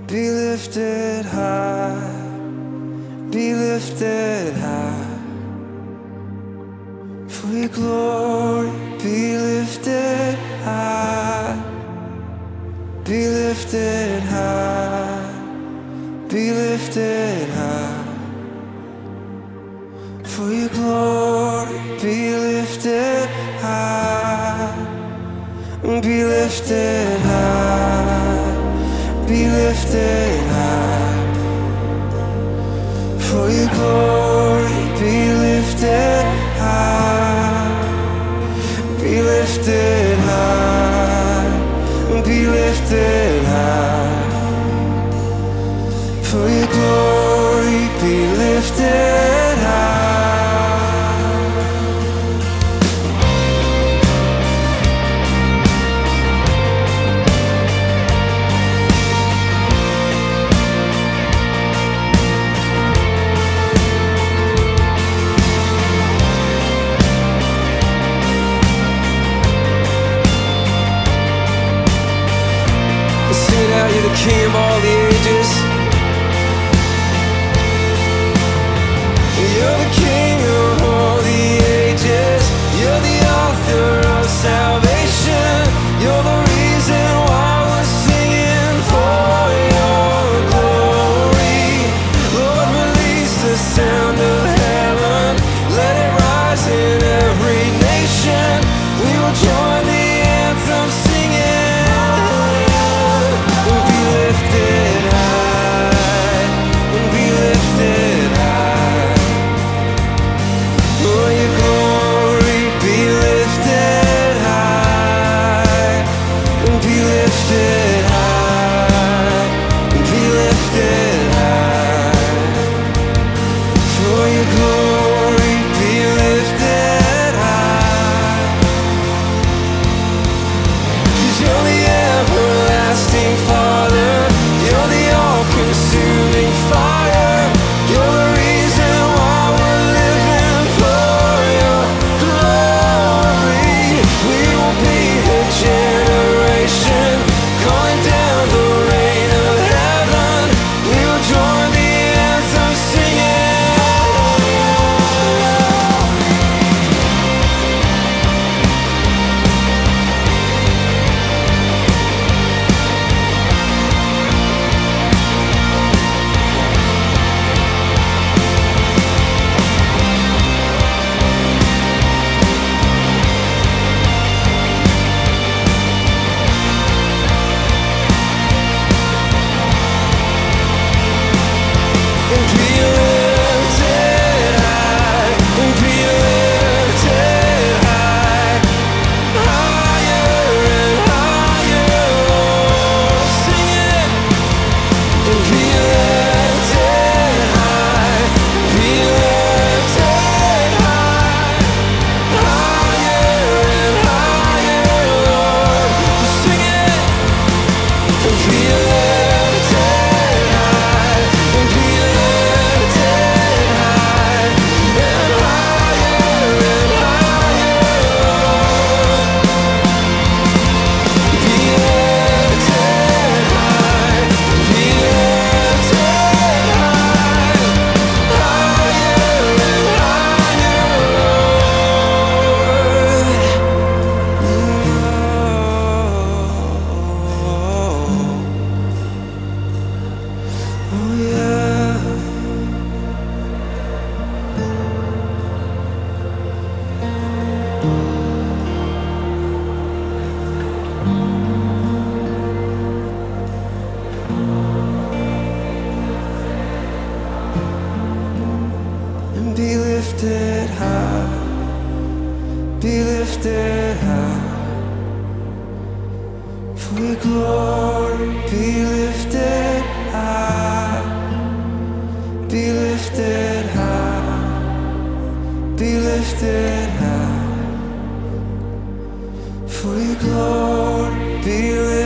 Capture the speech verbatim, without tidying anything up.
be lifted high, be lifted high. For your glory, be lifted high, be lifted high, be lifted high. For your glory, be lifted high, be lifted high, be lifted high. For your glory, be lifted high, be lifted high, be lifted high. For your glory, be lifted high. You're the King of all the ages. You're the King of all the ages. You're the author of salvation. You're the reason why we're singing for your glory. Lord, release the sound of heaven. Let it rise in every nation. We will join the anthem singing. Be lifted high, be lifted high. For your glory, be lifted high, be lifted high, be lifted high. For your glory, be lifted high.